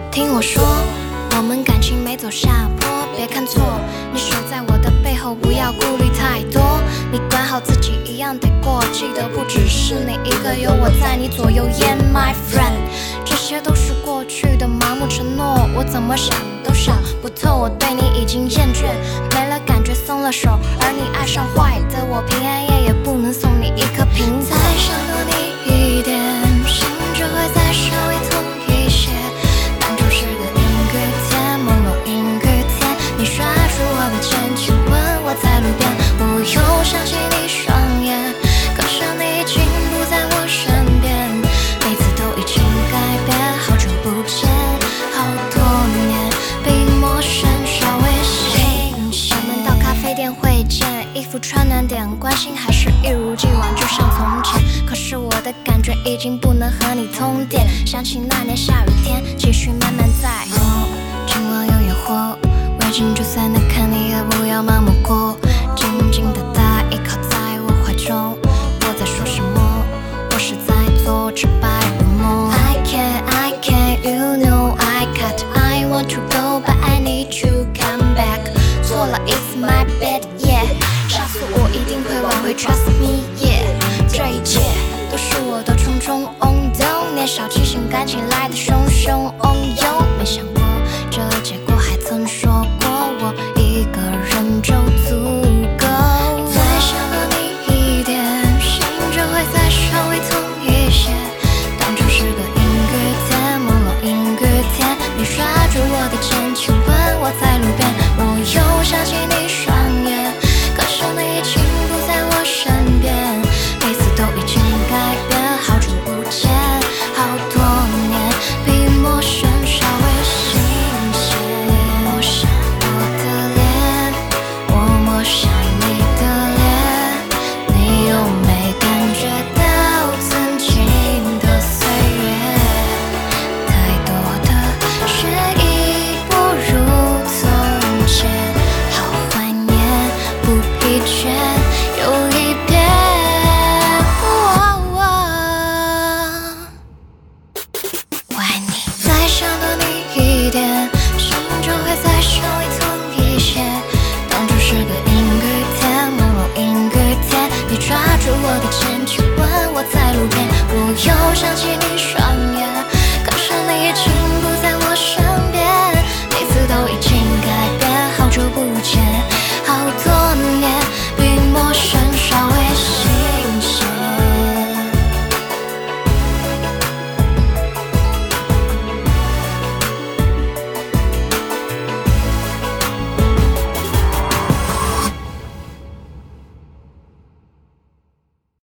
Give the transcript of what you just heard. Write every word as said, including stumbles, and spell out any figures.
听我说，我们感情没走下坡，别看错，你守在我的背后，不要顾虑太多。你管好自己，一样得过，记得不只是你一个，有我在你左右 ，Yeah my friend。这些都是过去的盲目承诺，我怎么想都想不透，我对你已经厌倦，没了感觉松了手，而你爱上坏的我，平安夜也不能送你一颗苹果。再想多你一点，心就会再稍微痛一些。当初是个阴雨天，朦胧阴雨天，你刷出我的真亲吻我在路边，我又想起你双眼，可是你已经不在我身边，每次都已经改变，好久不见，好多年，比陌生稍微新鲜。我们到咖啡店会见，衣服穿暖点，关心还是一如既往，就像从前。可是我的感觉已经不能和你通电，想起那年下雨天，继续慢慢在。哦，今晚有烟火，围巾就算难看，你也不要盲目过。静静的他依靠在我怀中，我在说什么？我是在做直白的梦。I can't, I can't, you know I can't. I want to go, but I need to come back. 错了 ，It's my bad, yeah. 下次我一定会挽回 ，Trust me, yeah. 这一切都是我的匆匆嗡动，年少气盛，感情来的汹汹汹涌。没想过这结果，还曾说过我一个人就足够。再想多你一点，心就会再稍微痛一些。当初是个阴雨天，朦胧阴雨天，你刷住我的真亲吻我在路边，我又想起你双眼，可是你已经不在我身边，每次都已经改变，好久不见，好多年，比陌生稍微新鲜。陌生我的脸，我陌上你的脸，你有没感觉到曾经的岁月？太多的却已不如从前，好怀念，不疲倦。